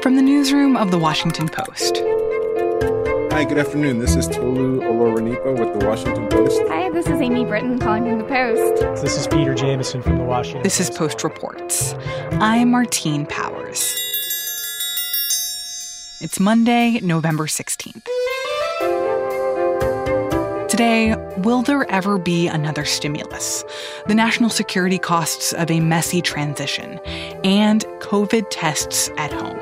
From the newsroom of The Washington Post. Hi, good afternoon. This is Tolu Olorunipo with The Washington Post. Hi, this is Amy Britton calling from The Post. This is Peter Jamison from The Washington Post. This is Post Reports. I'm Martine Powers. It's Monday, November 16th. Today, will there ever be another stimulus? The national security costs of a messy transition, and COVID tests at home.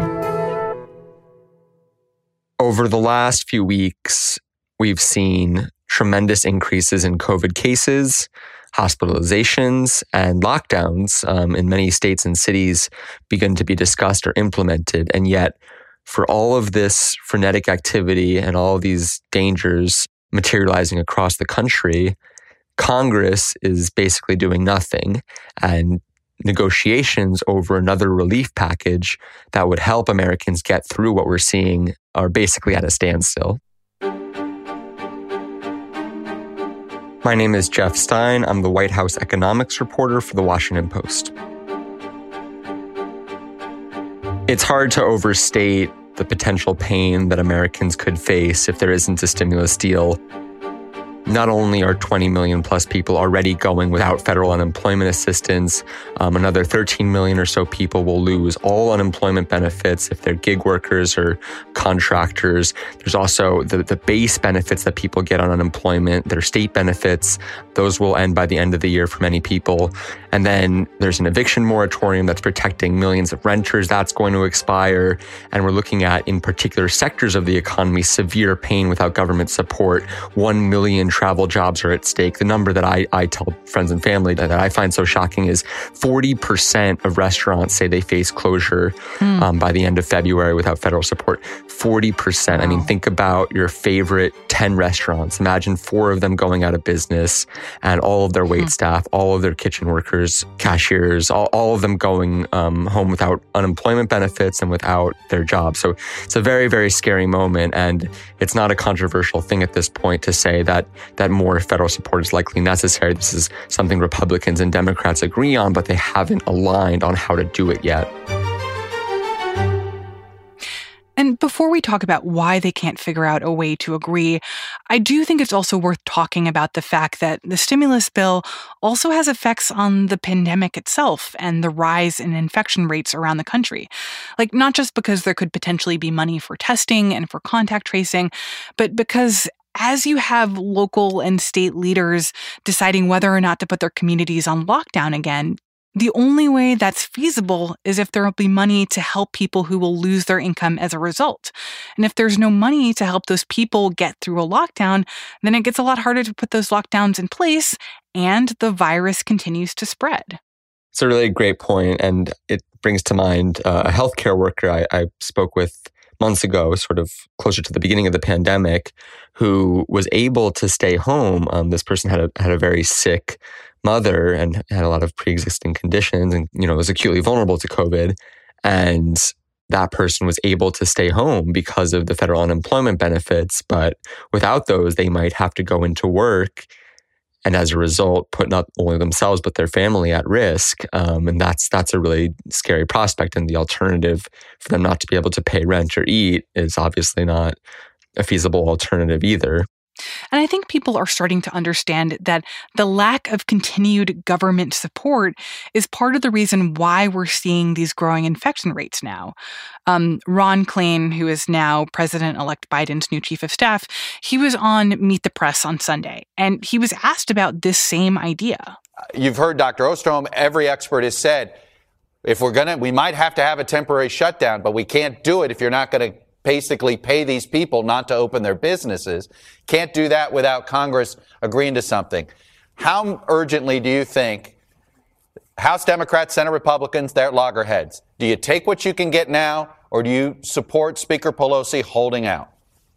Over the last few weeks, we've seen tremendous increases in COVID cases, hospitalizations, and lockdowns in many states and cities begin to be discussed or implemented. And yet, for all of this frenetic activity and all of these dangers materializing across the country, Congress is basically doing nothing. And negotiations over another relief package that would help Americans get through what we're seeing are basically at a standstill. My name is Jeff Stein. I'm the White House economics reporter for The Washington Post. It's hard to overstate the potential pain that Americans could face if there isn't a stimulus deal. Not only are 20 million plus people already going without federal unemployment assistance, another 13 million or so people will lose all unemployment benefits if they're gig workers or contractors. There's also the base benefits that people get on unemployment, their state benefits. Those will end by the end of the year for many people. And then there's an eviction moratorium that's protecting millions of renters. That's going to expire. And we're looking at, in particular sectors of the economy, severe pain without government support. 1 million travel jobs are at stake. The number that I tell friends and family that I find so shocking is 40% of restaurants say they face closure by the end of February without federal support. 40%. Wow. I mean, think about your favorite 10 restaurants. Imagine 4 of them going out of business and all of their wait staff, all of their kitchen workers, cashiers, all of them going home without unemployment benefits and without their jobs. So it's a very, very scary moment. And it's not a controversial thing at this point to say that more federal support is likely necessary. This is something Republicans and Democrats agree on, but they haven't aligned on how to do it yet. And before we talk about why they can't figure out a way to agree, I do think it's also worth talking about the fact that the stimulus bill also has effects on the pandemic itself and the rise in infection rates around the country. Like, not just because there could potentially be money for testing and for contact tracing, but because as you have local and state leaders deciding whether or not to put their communities on lockdown again, the only way that's feasible is if there will be money to help people who will lose their income as a result. And if there's no money to help those people get through a lockdown, then it gets a lot harder to put those lockdowns in place, and the virus continues to spread. It's a really great point, and it brings to mind a healthcare worker I spoke with months ago, sort of closer to the beginning of the pandemic, who was able to stay home. This person had a very sick mother and had a lot of pre-existing conditions and, was acutely vulnerable to COVID. And that person was able to stay home because of the federal unemployment benefits. But without those, they might have to go into work. And as a result, put not only themselves, but their family at risk. And that's a really scary prospect. And the alternative for them not to be able to pay rent or eat is obviously not a feasible alternative either. And I think people are starting to understand that the lack of continued government support is part of the reason why we're seeing these growing infection rates now. Ron Klain, who is now President-elect Biden's new chief of staff, he was on Meet the Press on Sunday, and he was asked about this same idea. You've heard Dr. Ostrom, every expert has said, we might have to have a temporary shutdown, but we can't do it if you're not going to basically pay these people not to open their businesses. Can't do that without Congress agreeing to something. How urgently do you think House Democrats, Senate Republicans, they're at loggerheads? Do you take what you can get now, or do you support Speaker Pelosi holding out?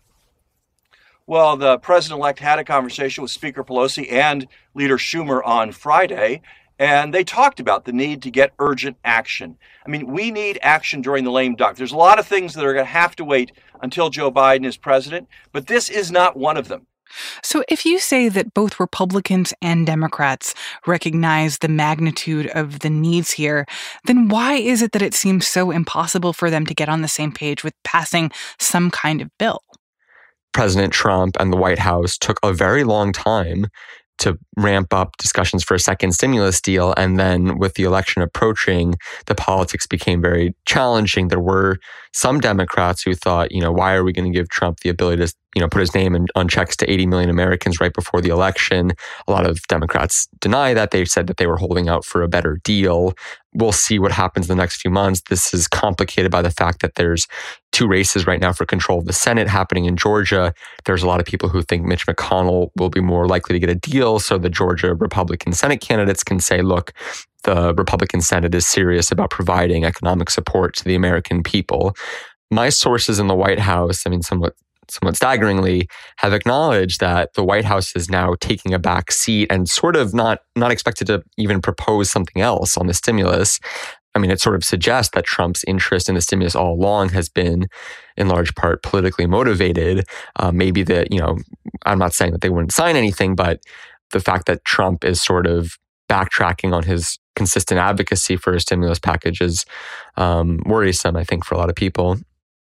Well, the president-elect had a conversation with Speaker Pelosi and Leader Schumer on Friday, and they talked about the need to get urgent action. I mean, we need action during the lame duck. There's a lot of things that are going to have to wait until Joe Biden is president, but this is not one of them. So if you say that both Republicans and Democrats recognize the magnitude of the needs here, then why is it that it seems so impossible for them to get on the same page with passing some kind of bill? President Trump and the White House took a very long time to ramp up discussions for a second stimulus deal. And then with the election approaching, the politics became very challenging. There were some Democrats who thought, why are we going to give Trump the ability to, put his name on checks to 80 million Americans right before the election? A lot of Democrats deny that. They said that they were holding out for a better deal. We'll see what happens in the next few months. This is complicated by the fact that there's 2 races right now for control of the Senate happening in Georgia. There's a lot of people who think Mitch McConnell will be more likely to get a deal. So the Georgia Republican Senate candidates can say, look, the Republican Senate is serious about providing economic support to the American people. My sources in the White House, somewhat staggeringly, have acknowledged that the White House is now taking a back seat and sort of not expected to even propose something else on the stimulus. It sort of suggests that Trump's interest in the stimulus all along has been in large part politically motivated. Maybe I'm not saying that they wouldn't sign anything, but the fact that Trump is sort of backtracking on his consistent advocacy for a stimulus package is worrisome, I think, for a lot of people.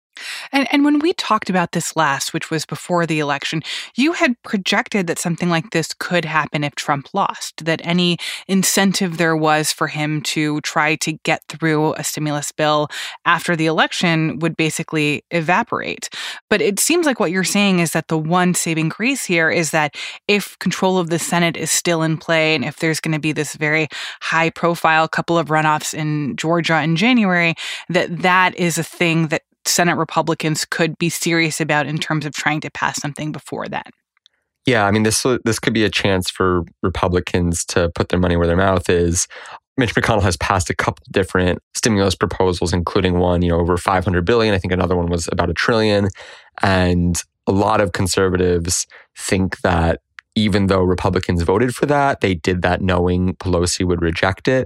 And when we talked about this last, which was before the election, you had projected that something like this could happen if Trump lost, that any incentive there was for him to try to get through a stimulus bill after the election would basically evaporate. But it seems like what you're saying is that the one saving grace here is that if control of the Senate is still in play, and if there's going to be this very high-profile couple of runoffs in Georgia in January, that is a thing that Senate Republicans could be serious about in terms of trying to pass something before then. Yeah, this could be a chance for Republicans to put their money where their mouth is. Mitch McConnell has passed a couple different stimulus proposals, including one, over $500 billion. I think another one was about $1 trillion. And a lot of conservatives think that even though Republicans voted for that, they did that knowing Pelosi would reject it.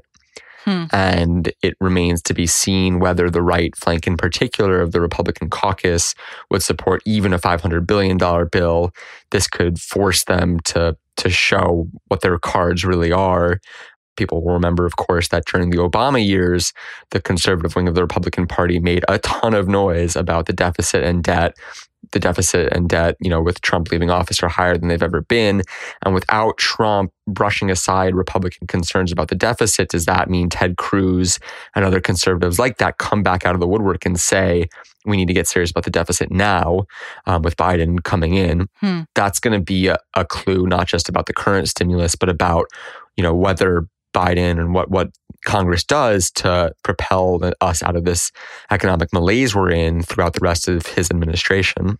And it remains to be seen whether the right flank in particular of the Republican caucus would support even a $500 billion bill. This could force them to show what their cards really are. People will remember, of course, that during the Obama years, the conservative wing of the Republican Party made a ton of noise about the deficit and debt. The deficit and debt, with Trump leaving office, are higher than they've ever been. And without Trump brushing aside Republican concerns about the deficit, does that mean Ted Cruz and other conservatives like that come back out of the woodwork and say, we need to get serious about the deficit now, with Biden coming in? That's going to be a clue, not just about the current stimulus, but about, whether Biden and what Congress does to propel us out of this economic malaise we're in throughout the rest of his administration.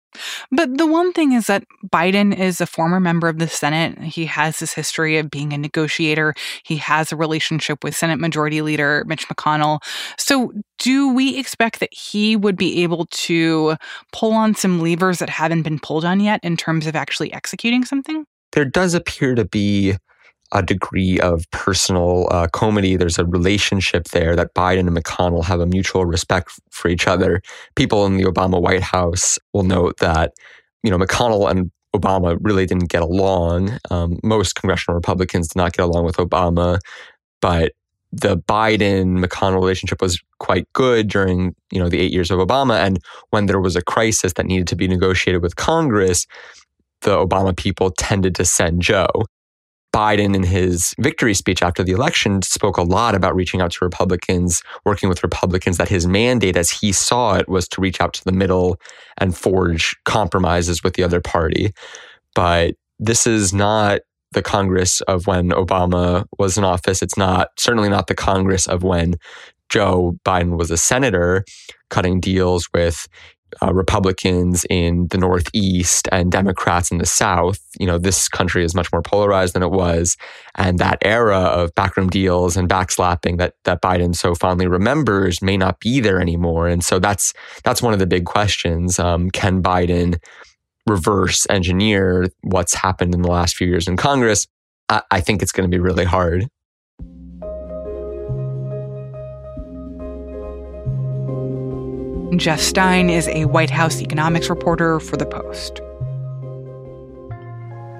But the one thing is that Biden is a former member of the Senate. He has this history of being a negotiator. He has a relationship with Senate Majority Leader Mitch McConnell. So do we expect that he would be able to pull on some levers that haven't been pulled on yet in terms of actually executing something? There does appear to be a degree of personal comity. There's a relationship there that Biden and McConnell have a mutual respect for each other. People in the Obama White House will note that, McConnell and Obama really didn't get along. Most congressional Republicans did not get along with Obama, but the Biden-McConnell relationship was quite good during, the 8 years of Obama. And when there was a crisis that needed to be negotiated with Congress, the Obama people tended to send Joe. Biden, in his victory speech after the election, spoke a lot about reaching out to Republicans, working with Republicans, that his mandate, as he saw it, was to reach out to the middle and forge compromises with the other party. But this is not the Congress of when Obama was in office. It's certainly not the Congress of when Joe Biden was a senator, cutting deals with Republicans in the Northeast and Democrats in the South. This country is much more polarized than it was. And that era of backroom deals and backslapping that Biden so fondly remembers may not be there anymore. And so that's one of the big questions. Can Biden reverse engineer what's happened in the last few years in Congress? I think it's going to be really hard. Jeff Stein is a White House economics reporter for The Post.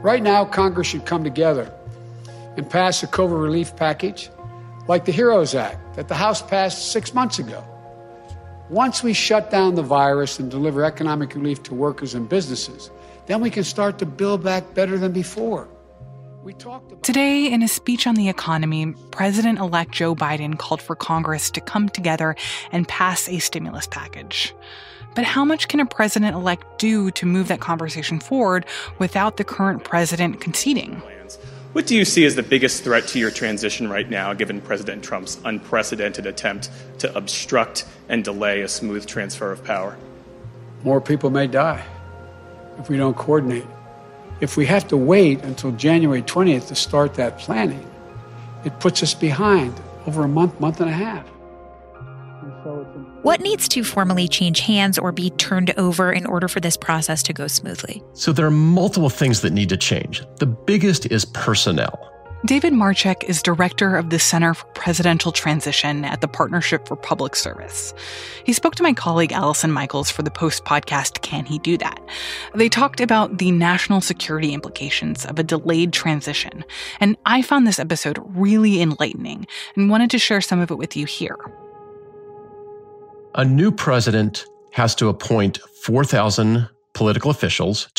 Right now, Congress should come together and pass a COVID relief package like the HEROES Act that the House passed 6 months ago. Once we shut down the virus and deliver economic relief to workers and businesses, then we can start to build back better than before. Today, in a speech on the economy, President-elect Joe Biden called for Congress to come together and pass a stimulus package. But how much can a president-elect do to move that conversation forward without the current president conceding? What do you see as the biggest threat to your transition right now, given President Trump's unprecedented attempt to obstruct and delay a smooth transfer of power? More people may die if we don't coordinate. If we have to wait until January 20th to start that planning, it puts us behind over a month, month and a half. What needs to formally change hands or be turned over in order for this process to go smoothly? So there are multiple things that need to change. The biggest is personnel. David Marchek is director of the Center for Presidential Transition at the Partnership for Public Service. He spoke to my colleague Allison Michaels for the Post podcast, Can He Do That? They talked about the national security implications of a delayed transition, and I found this episode really enlightening and wanted to share some of it with you here. A new president has to appoint 4,000 political officials,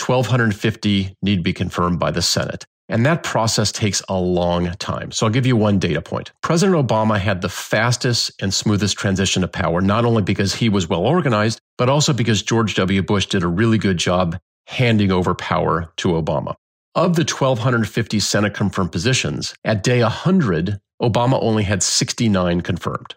1,250 need to be confirmed by the Senate. And that process takes a long time. So I'll give you one data point. President Obama had the fastest and smoothest transition of power, not only because he was well organized, but also because George W. Bush did a really good job handing over power to Obama. Of the 1,250 Senate confirmed positions, at day 100, Obama only had 69 confirmed.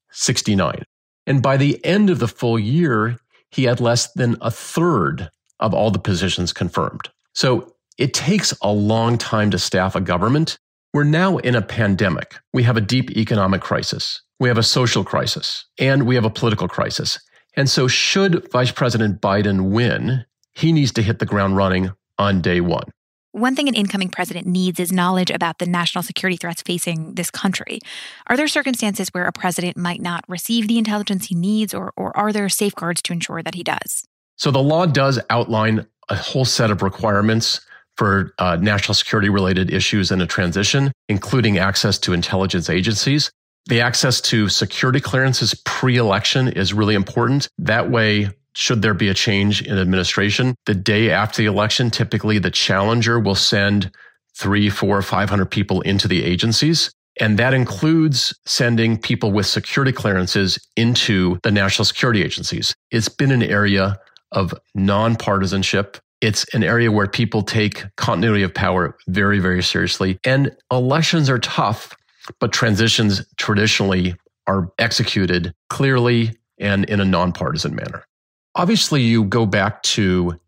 69. And by the end of the full year, he had less than a third of all the positions confirmed. So it takes a long time to staff a government. We're now in a pandemic. We have a deep economic crisis. We have a social crisis. And we have a political crisis. And so should Vice President Biden win, he needs to hit the ground running on day one. One thing an incoming president needs is knowledge about the national security threats facing this country. Are there circumstances where a president might not receive the intelligence he needs, or are there safeguards to ensure that he does? So the law does outline a whole set of requirements for national security-related issues in a transition, including access to intelligence agencies. The access to security clearances pre-election is really important. That way, should there be a change in administration, the day after the election, typically the challenger will send 300, 400, 500 people into the agencies. And that includes sending people with security clearances into the national security agencies. It's been an area of nonpartisanship. It's an area where people take continuity of power very, very seriously. And elections are tough, but transitions traditionally are executed clearly and in a nonpartisan manner. Obviously, you go back to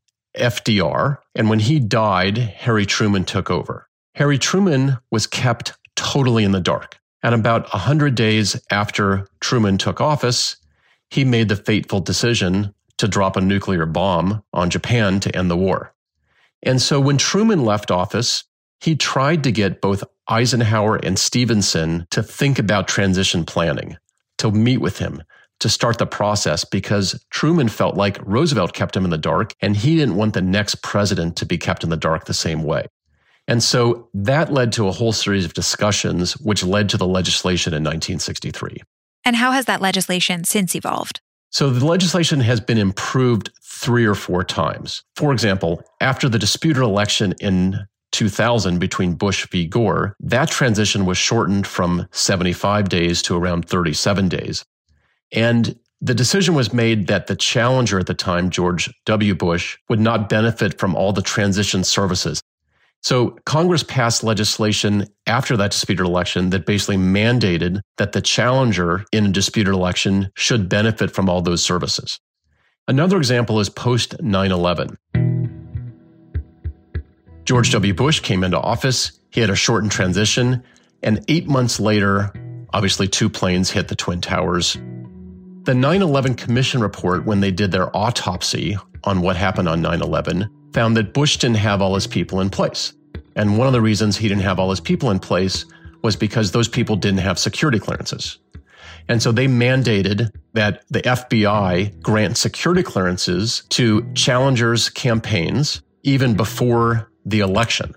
FDR, and when he died, Harry Truman took over. Harry Truman was kept totally in the dark. And about 100 days after Truman took office, he made the fateful decision to drop a nuclear bomb on Japan to end the war. And so when Truman left office, he tried to get both Eisenhower and Stevenson to think about transition planning, to meet with him, to start the process, because Truman felt like Roosevelt kept him in the dark, and he didn't want the next president to be kept in the dark the same way. And so that led to a whole series of discussions, which led to the legislation in 1963. And how has that legislation since evolved? So the legislation has been improved 3 or 4 times. For example, after the disputed election in 2000 between Bush v. Gore, that transition was shortened from 75 days to around 37 days. And the decision was made that the challenger at the time, George W. Bush, would not benefit from all the transition services. So Congress passed legislation after that disputed election that basically mandated that the challenger in a disputed election should benefit from all those services. Another example is post 9/11. George W. Bush came into office. He had a shortened transition. And 8 months later, obviously 2 planes hit the Twin Towers. The 9/11 Commission report, when they did their autopsy on what happened on 9/11, found that Bush didn't have all his people in place. And one of the reasons he didn't have all his people in place was because those people didn't have security clearances. And so they mandated that the FBI grant security clearances to challengers' campaigns even before the election.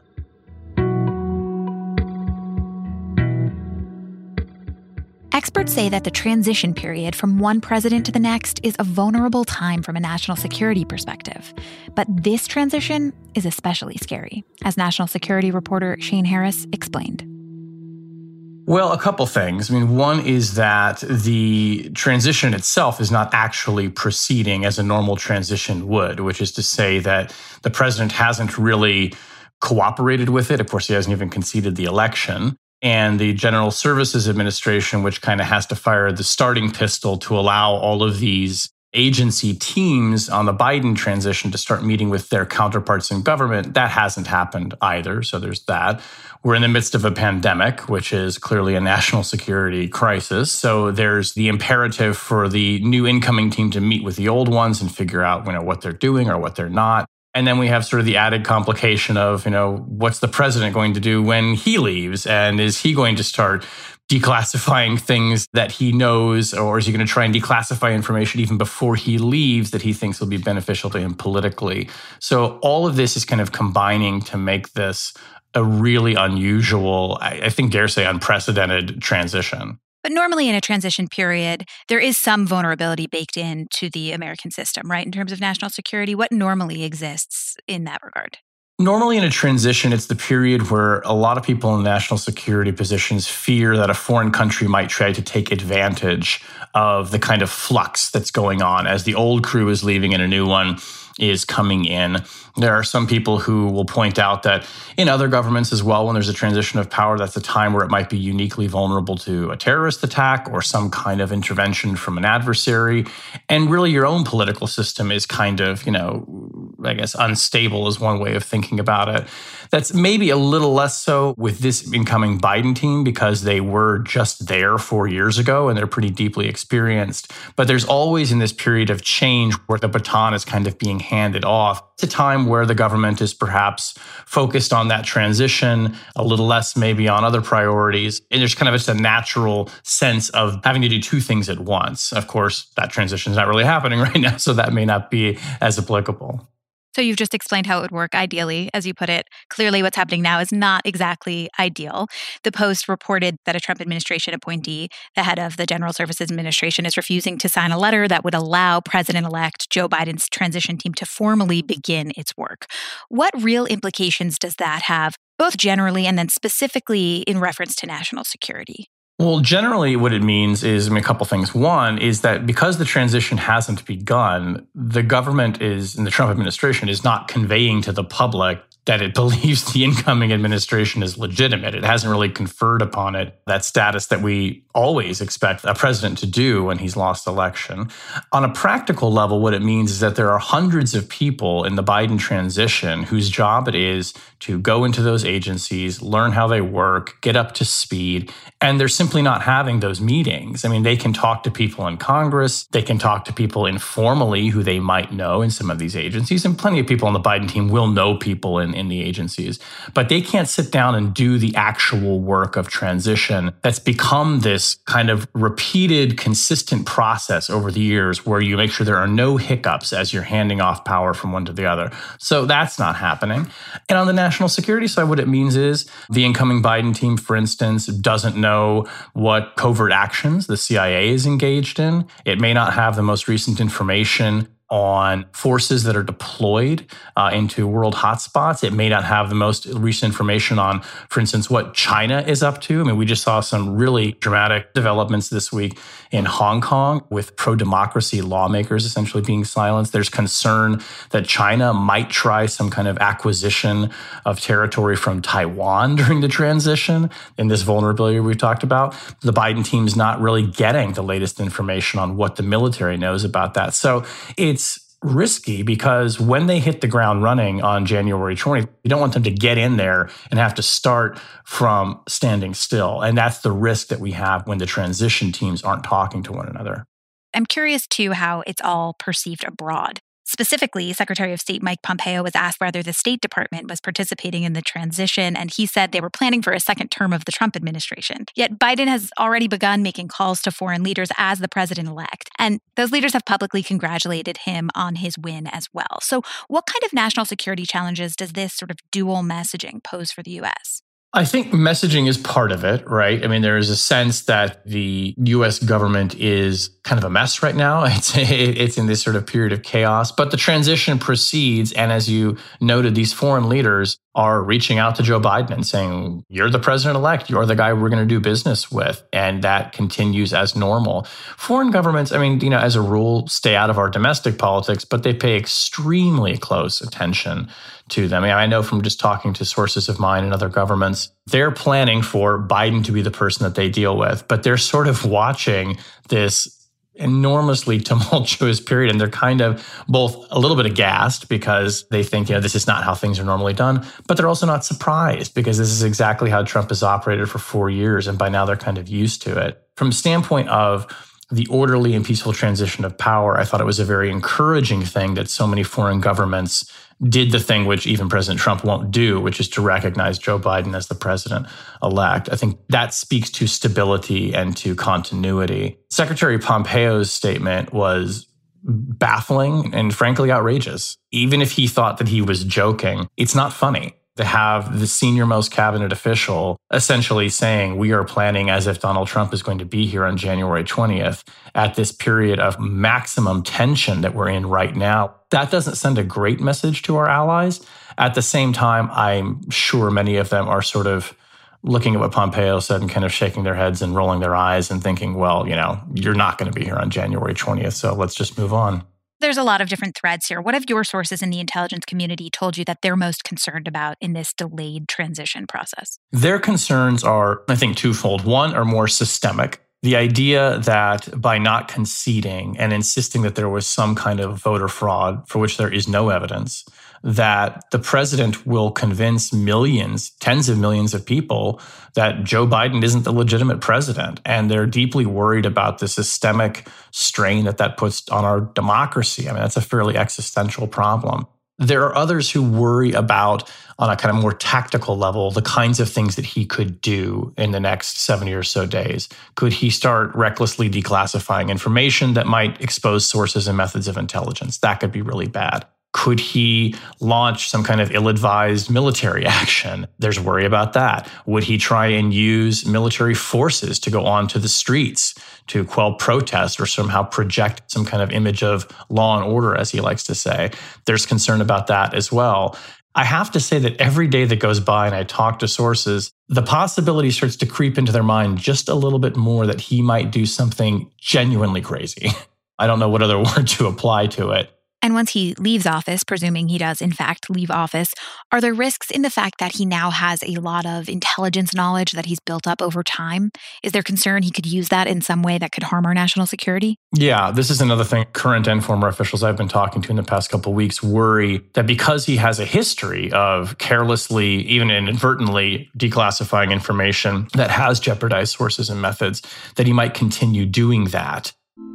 Experts say that the transition period from one president to the next is a vulnerable time from a national security perspective. But this transition is especially scary, as national security reporter Shane Harris explained. Well, a couple things. I mean, one is that the transition itself is not actually proceeding as a normal transition would, which is to say that the president hasn't really cooperated with it. Of course, he hasn't even conceded the election. And the General Services Administration, which kind of has to fire the starting pistol to allow all of these agency teams on the Biden transition to start meeting with their counterparts in government, that hasn't happened either. So there's that. We're in the midst of a pandemic, which is clearly a national security crisis. So there's the imperative for the new incoming team to meet with the old ones and figure out, what they're doing or what they're not. And then we have sort of the added complication of, what's the president going to do when he leaves? And is he going to start declassifying things that he knows, or is he going to try and declassify information even before he leaves that he thinks will be beneficial to him politically? So all of this is kind of combining to make this a really unusual, I think dare say unprecedented transition. But normally in a transition period, there is some vulnerability baked into the American system, right? In terms of national security, what normally exists in that regard? Normally in a transition, it's the period where a lot of people in national security positions fear that a foreign country might try to take advantage of the kind of flux that's going on as the old crew is leaving and a new one is coming in. There are some people who will point out that in other governments as well, when there's a transition of power, that's a time where it might be uniquely vulnerable to a terrorist attack or some kind of intervention from an adversary. And really your own political system is kind of, unstable is one way of thinking about it. That's maybe a little less so with this incoming Biden team because they were just there 4 years ago and they're pretty deeply experienced. But there's always in this period of change where the baton is kind of being handed off. It's a time where the government is perhaps focused on that transition, a little less maybe on other priorities. And there's kind of just a natural sense of having to do two things at once. Of course, that transition is not really happening right now, so that may not be as applicable. So you've just explained how it would work ideally, as you put it. Clearly, what's happening now is not exactly ideal. The Post reported that a Trump administration appointee, the head of the General Services Administration, is refusing to sign a letter that would allow President-elect Joe Biden's transition team to formally begin its work. What real implications does that have, both generally and then specifically in reference to national security? Well, generally what it means is, a couple things. One is that because the transition hasn't begun, the government and the Trump administration is not conveying to the public that it believes the incoming administration is legitimate. It hasn't really conferred upon it that status that we always expect a president to do when he's lost election. On a practical level, what it means is that there are hundreds of people in the Biden transition whose job it is to go into those agencies, learn how they work, get up to speed, and they're simply not having those meetings. They can talk to people in Congress, they can talk to people informally who they might know in some of these agencies, and plenty of people on the Biden team will know people in the agencies, but they can't sit down and do the actual work of transition that's become this kind of repeated, consistent process over the years where you make sure there are no hiccups as you're handing off power from one to the other. So that's not happening. And on the national security side, what it means is the incoming Biden team, for instance, doesn't know what covert actions the CIA is engaged in. It may not have the most recent information on forces that are deployed into world hotspots. It may not have the most recent information on, for instance, what China is up to. We just saw some really dramatic developments this week in Hong Kong with pro-democracy lawmakers essentially being silenced. There's concern that China might try some kind of acquisition of territory from Taiwan during the transition in this vulnerability we talked about. The Biden team's not really getting the latest information on what the military knows about that. So it's risky because when they hit the ground running on January 20th, you don't want them to get in there and have to start from standing still. And that's the risk that we have when the transition teams aren't talking to one another. I'm curious, too, how it's all perceived abroad. Specifically, Secretary of State Mike Pompeo was asked whether the State Department was participating in the transition, and he said they were planning for a second term of the Trump administration. Yet Biden has already begun making calls to foreign leaders as the president-elect, and those leaders have publicly congratulated him on his win as well. So what kind of national security challenges does this sort of dual messaging pose for the U.S.? I think messaging is part of it, right? I mean, there is a sense that the U.S. government is kind of a mess right now. It's in this sort of period of chaos, but the transition proceeds. And as you noted, these foreign leaders are reaching out to Joe Biden and saying, you're the president-elect, you're the guy we're going to do business with. And that continues as normal. Foreign governments, I mean, as a rule, stay out of our domestic politics, but they pay extremely close attention to them. I mean, I know from just talking to sources of mine in other governments, they're planning for Biden to be the person that they deal with, but they're sort of watching this enormously tumultuous period. And they're kind of both a little bit aghast because they think, this is not how things are normally done, but they're also not surprised because this is exactly how Trump has operated for 4 years. And by now they're kind of used to it. From a standpoint of the orderly and peaceful transition of power, I thought it was a very encouraging thing that so many foreign governments did the thing which even President Trump won't do, which is to recognize Joe Biden as the president-elect. I think that speaks to stability and to continuity. Secretary Pompeo's statement was baffling and frankly outrageous. Even if he thought that he was joking, it's not funny to have the senior-most cabinet official essentially saying, we are planning as if Donald Trump is going to be here on January 20th at this period of maximum tension that we're in right now. That doesn't send a great message to our allies. At the same time, I'm sure many of them are sort of looking at what Pompeo said and kind of shaking their heads and rolling their eyes and thinking, well, you're not going to be here on January 20th, so let's just move on. There's a lot of different threads here. What have your sources in the intelligence community told you that they're most concerned about in this delayed transition process? Their concerns are, I think, twofold. One, are more systemic. The idea that by not conceding and insisting that there was some kind of voter fraud for which there is no evidence, that the president will convince millions, tens of millions of people that Joe Biden isn't the legitimate president. And they're deeply worried about the systemic strain that puts on our democracy. I mean, that's a fairly existential problem. There are others who worry about, on a kind of more tactical level, the kinds of things that he could do in the next 70 or so days. Could he start recklessly declassifying information that might expose sources and methods of intelligence? That could be really bad. Could he launch some kind of ill-advised military action? There's worry about that. Would he try and use military forces to go onto the streets to quell protest or somehow project some kind of image of law and order, as he likes to say? There's concern about that as well. I have to say that every day that goes by and I talk to sources, the possibility starts to creep into their mind just a little bit more that he might do something genuinely crazy. I don't know what other word to apply to it. And once he leaves office, presuming he does in fact leave office, are there risks in the fact that he now has a lot of intelligence knowledge that he's built up over time? Is there concern he could use that in some way that could harm our national security? Yeah, this is another thing current and former officials I've been talking to in the past couple of weeks worry that because he has a history of carelessly, even inadvertently, declassifying information that has jeopardized sources and methods, that he might continue doing that.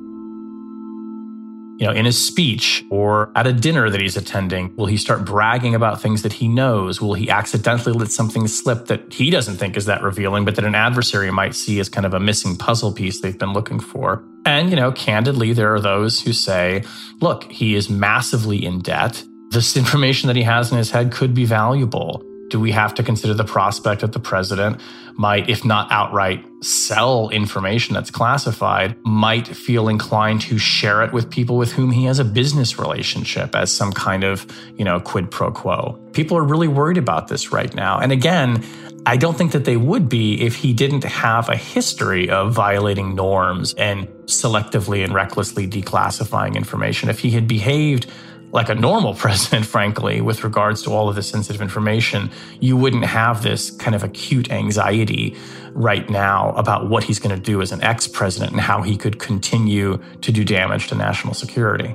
In his speech or at a dinner that he's attending, will he start bragging about things that he knows? Will he accidentally let something slip that he doesn't think is that revealing, but that an adversary might see as kind of a missing puzzle piece they've been looking for? And, candidly, there are those who say, look, he is massively in debt. This information that he has in his head could be valuable. Do we have to consider the prospect that the president might, if not outright sell information that's classified, might feel inclined to share it with people with whom he has a business relationship as some kind of, quid pro quo? People are really worried about this right now. And again, I don't think that they would be if he didn't have a history of violating norms and selectively and recklessly declassifying information. If he had behaved like a normal president, frankly, with regards to all of this sensitive information, you wouldn't have this kind of acute anxiety right now about what he's going to do as an ex-president and how he could continue to do damage to national security.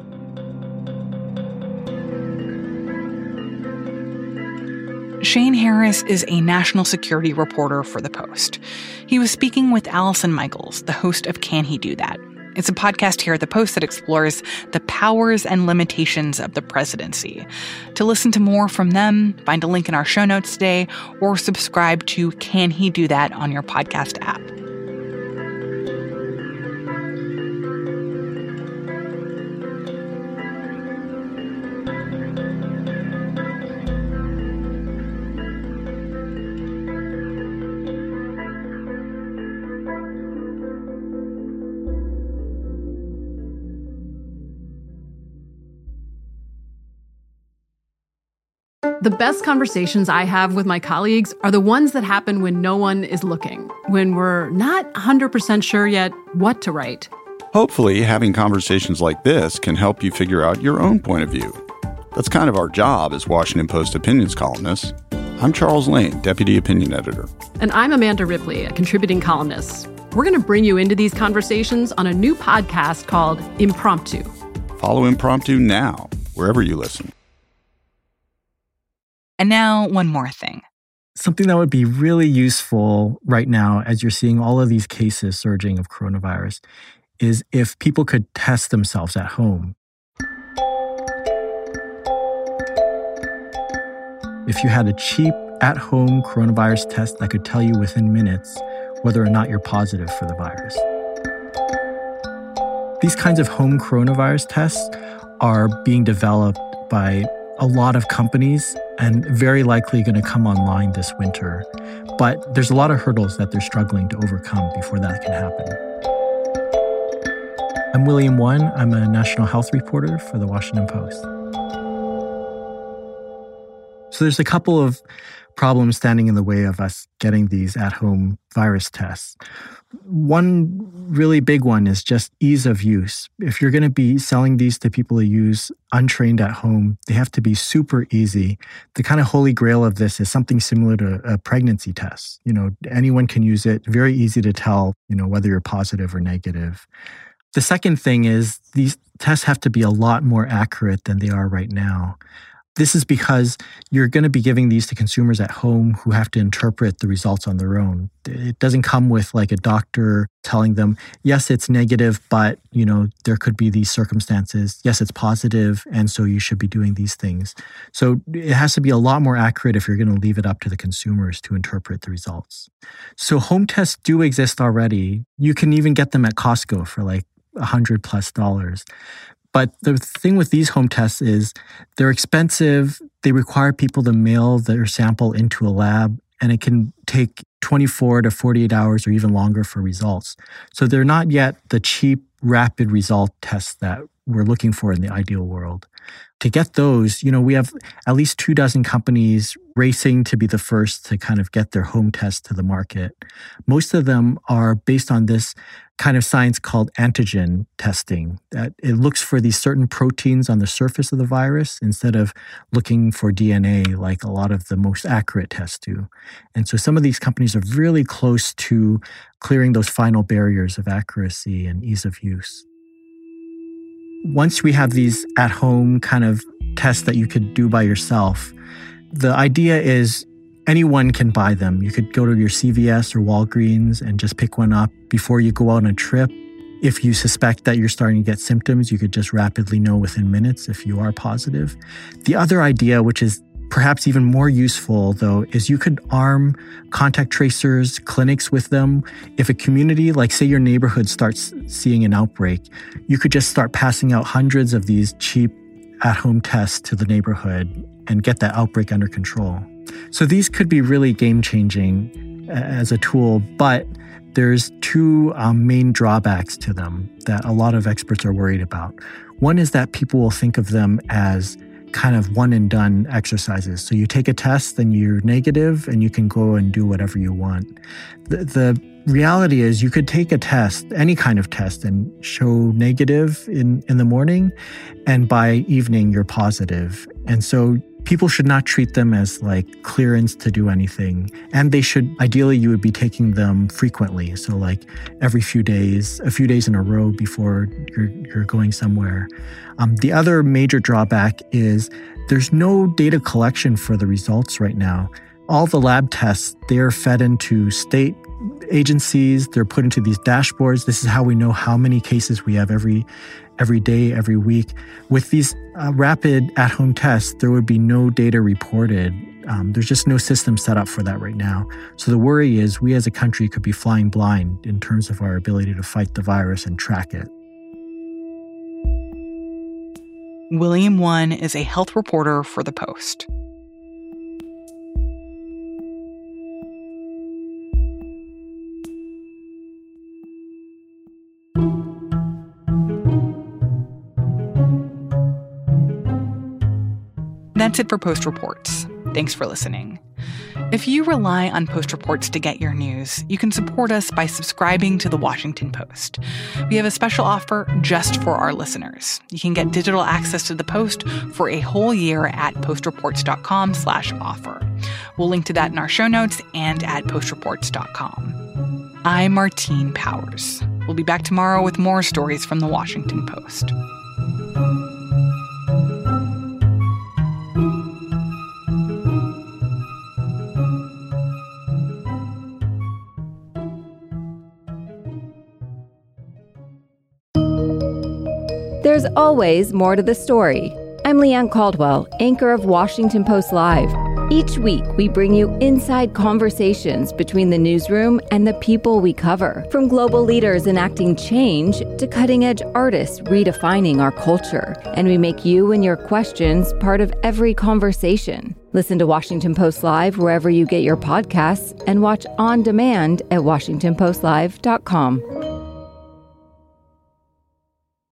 Shane Harris is a national security reporter for The Post. He was speaking with Allison Michaels, the host of Can He Do That? It's a podcast here at The Post that explores the powers and limitations of the presidency. To listen to more from them, find a link in our show notes today, or subscribe to Can He Do That on your podcast app. The best conversations I have with my colleagues are the ones that happen when no one is looking, when we're not 100% sure yet what to write. Hopefully, having conversations like this can help you figure out your own point of view. That's kind of our job as Washington Post opinions columnists. I'm Charles Lane, Deputy Opinion Editor. And I'm Amanda Ripley, a contributing columnist. We're going to bring you into these conversations on a new podcast called Impromptu. Follow Impromptu now, wherever you listen. And now, one more thing. Something that would be really useful right now, as you're seeing all of these cases surging of coronavirus, is if people could test themselves at home. If you had a cheap, at-home coronavirus test that could tell you within minutes whether or not you're positive for the virus. These kinds of home coronavirus tests are being developed by a lot of companies and very likely going to come online this winter. But there's a lot of hurdles that they're struggling to overcome before that can happen. I'm William Won. I'm a national health reporter for The Washington Post. So there's a couple of problems standing in the way of us getting these at-home virus tests. One really big one is just ease of use. If you're going to be selling these to people who use untrained at home, they have to be super easy. The kind of holy grail of this is something similar to a pregnancy test. Anyone can use it. Very easy to tell, whether you're positive or negative. The second thing is these tests have to be a lot more accurate than they are right now. This is because you're going to be giving these to consumers at home who have to interpret the results on their own. It doesn't come with like a doctor telling them, yes, it's negative, but, there could be these circumstances. Yes, it's positive, and so you should be doing these things. So it has to be a lot more accurate if you're going to leave it up to the consumers to interpret the results. So home tests do exist already. You can even get them at Costco for like $100+. But the thing with these home tests is they're expensive. They require people to mail their sample into a lab, and it can take 24 to 48 hours or even longer for results. So they're not yet the cheap, rapid result tests that we're looking for in the ideal world. To get those, we have at least 24 companies racing to be the first to kind of get their home tests to the market. Most of them are based on this kind of science called antigen testing, that it looks for these certain proteins on the surface of the virus instead of looking for DNA like a lot of the most accurate tests do. And so some of these companies are really close to clearing those final barriers of accuracy and ease of use. Once we have these at-home kind of tests that you could do by yourself, the idea is anyone can buy them. You could go to your CVS or Walgreens and just pick one up before you go out on a trip. If you suspect that you're starting to get symptoms, you could just rapidly know within minutes if you are positive. The other idea, which is perhaps even more useful, though, is you could arm contact tracers, clinics with them. If a community, like say your neighborhood, starts seeing an outbreak, you could just start passing out hundreds of these cheap at-home tests to the neighborhood and get that outbreak under control. So these could be really game-changing as a tool, but there's two main drawbacks to them that a lot of experts are worried about. One is that people will think of them as kind of one-and-done exercises. So you take a test, then you're negative, and you can go and do whatever you want. The reality is you could take a test, any kind of test, and show negative in the morning, and by evening you're positive. And so people should not treat them as like clearance to do anything. And they should, ideally, you would be taking them frequently. So like every few days, a few days in a row before you're going somewhere. The other major drawback is there's no data collection for the results right now. All the lab tests, they're fed into state agencies. They're put into these dashboards. This is how we know how many cases we have every day, every week. With these rapid at-home tests, there would be no data reported. There's just no system set up for that right now. So the worry is we as a country could be flying blind in terms of our ability to fight the virus and track it. William Won is a health reporter for The Post. That's it for Post Reports. Thanks for listening. If you rely on Post Reports to get your news, you can support us by subscribing to The Washington Post. We have a special offer just for our listeners. You can get digital access to The Post for a whole year at postreports.com/offer. We'll link to that in our show notes and at postreports.com. I'm Martine Powers. We'll be back tomorrow with more stories from The Washington Post. There's always more to the story. I'm Leanne Caldwell, anchor of Washington Post Live. Each week, we bring you inside conversations between the newsroom and the people we cover. From global leaders enacting change to cutting-edge artists redefining our culture. And we make you and your questions part of every conversation. Listen to Washington Post Live wherever you get your podcasts and watch on demand at WashingtonPostLive.com.